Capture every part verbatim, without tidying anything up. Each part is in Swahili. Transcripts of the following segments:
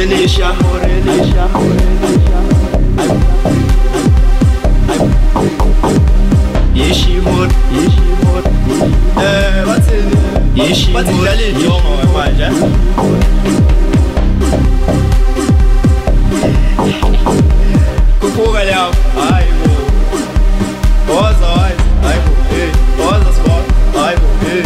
Morelisha, Morelisha, Yeshimot, Yeshimot, eh, what's it? Yeshimot, what's it? Dale Jomo, manja. Kukuga leo, aibo. Oza, aibo, eh, oza spot, aibo, eh.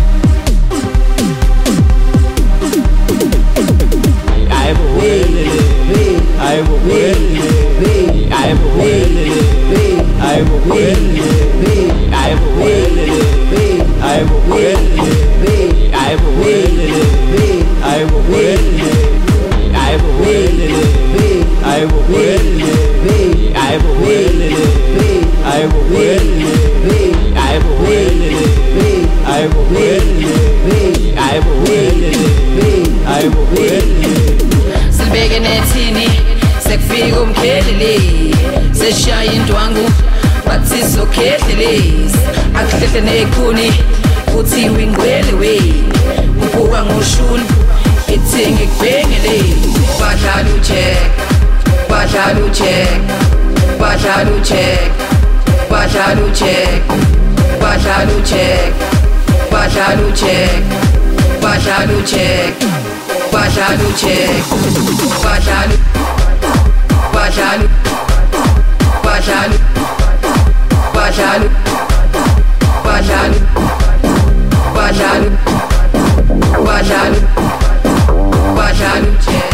Aibo, eh, aibo, eh, aibo, eh, aibo, eh. I will win it. I will win it. I will win it. I will win it. I will win it. I will win it. I will win it. I will win it. I will win it. I will win it. I will win it. I will win it. Sibeke nethini sekufika umkheleli seshaya indwangu bathi sokhethelezi akhethe nekhuni uthi wingwele we ubuka ngoshuni ithingi kubengele badlala ucheck badlala ucheck badlala ucheck badlala ucheck badlala ucheck badlala ucheck badlala ucheck badlala ucheck badlala badlala badlala Bajalu, Bajalu, Bajalu, Bajalu, Bajalu, check.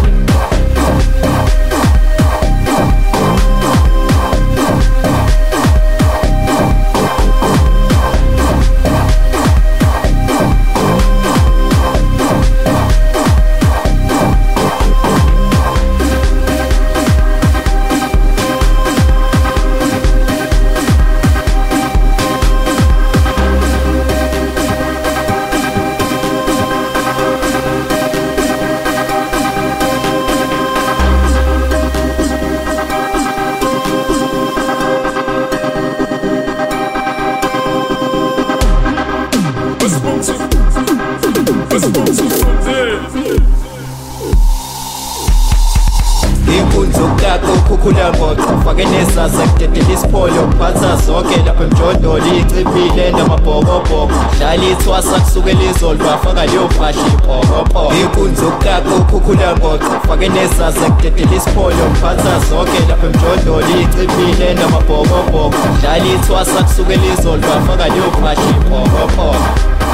Fake nesasa kudedela isipholo kuphatha zonke lapha emjondolo icibile namabhokobhoko dlala ithwasa kusukela izolo bafaka leyo phahla ibhokobhoko inkunzi ukakho ukhukhula ngoco fake nesasa kudedela isipholo kuphatha zonke lapha emjondolo icibile namabhokobhoko dlala ithwasa kusukela izolo bafaka leyo phahla ibhokobhoko